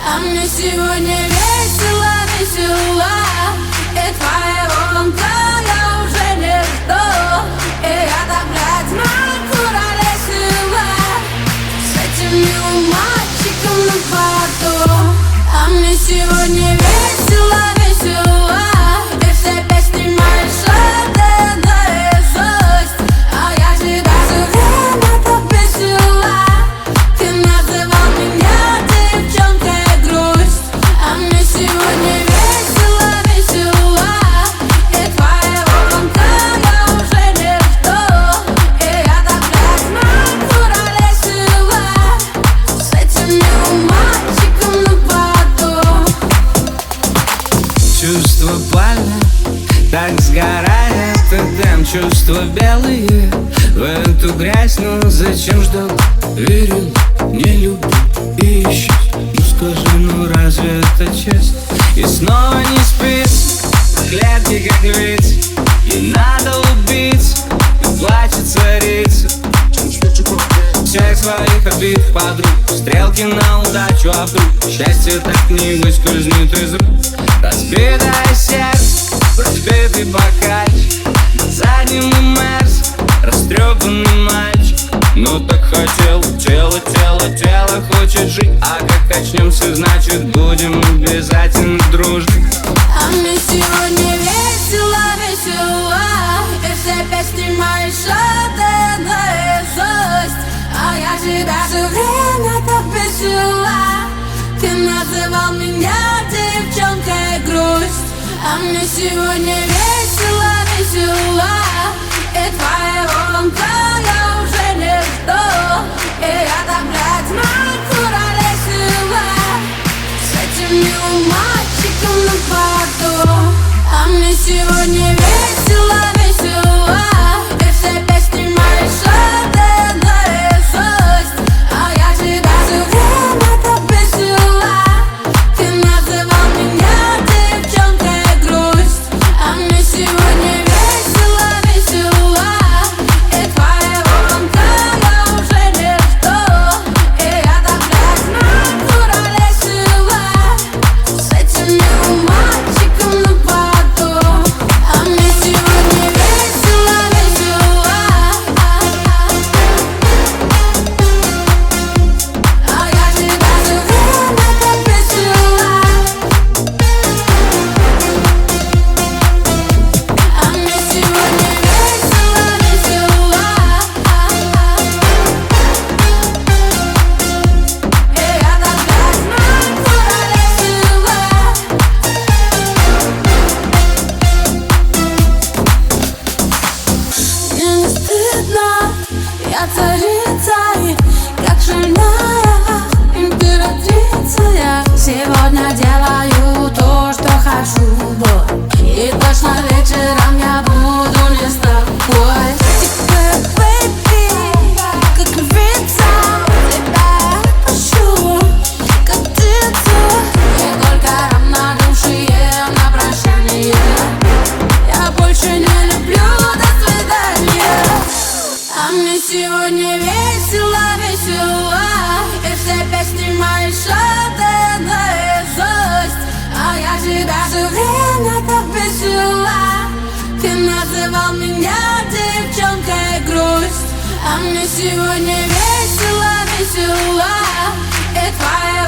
А мне сегодня весело, весело, и твоего звонка я уже не жду. И я так, блядь, накуролесила с этим милым мальчиком на борту. А мне сегодня весело, весело, и все песни мои шоты наизусть. А я тебя все время так весела, ты называл меня девчонкой грусть. А мне сегодня весело, весело, и твоего звонка я уже не жду. И я так, блядь, накуролесила с этим милым мальчиком на борту. Чувства пальны, так сгорает эдем. Чувства белые в эту грязь, но зачем ждал? Верил, не любил и ищет. Ну скажи, ну разве это честно? И снова не спится, в клетке как львица. Ей надо убиться, и плачет царица всех своих обид подруг. Стрелки на удачу, а вдруг счастье так не выскользнет из рук. Разбитое сердце, разбитый бокальчик, на заднем мерз, растрепанный мальчик. Ну так хотел, тело, тело, тело хочет жить. А как очнемся, значит будем обязательно дружить. А мне сегодня весело, весело, и все песни мои шоты наизусть. А я тебя все время так весела, ты называл меня девчонкой грусть. А мне сегодня весело, весело, и твоего звонка я уже не жду. И я так, блядь, накуролесила с этим милым мальчиком на борту. А мне сегодня весело, весело, и все песни мои шоты наизусть. А я тебя все время так весела, ты называл меня девчонкой грусть. А мне сегодня весело, весело, и твоего звонка я уже не жду. И я так, блядь, накуролесила с этим милым мальчиком на борту. А мне сегодня весело, весело, а я тебя все время так весела. А мне сегодня весело, весело, и я так, блядь, накуролесила. Мне не стыдно, я царица, как шальная императрица. Я сегодня делаю то, что хочу, и точно вечером я буду не с тобой. Типа, baby, как львица, тебя отпущу, как птицу. И только равнодушие на прощание. Я больше не люблю, до свидания. А мне сегодня весело, весело, и все песни мои шоты наизусть. А я тебя все время так весела, ты называл меня девчонкой грусть. А мне сегодня весело, весело, и твоего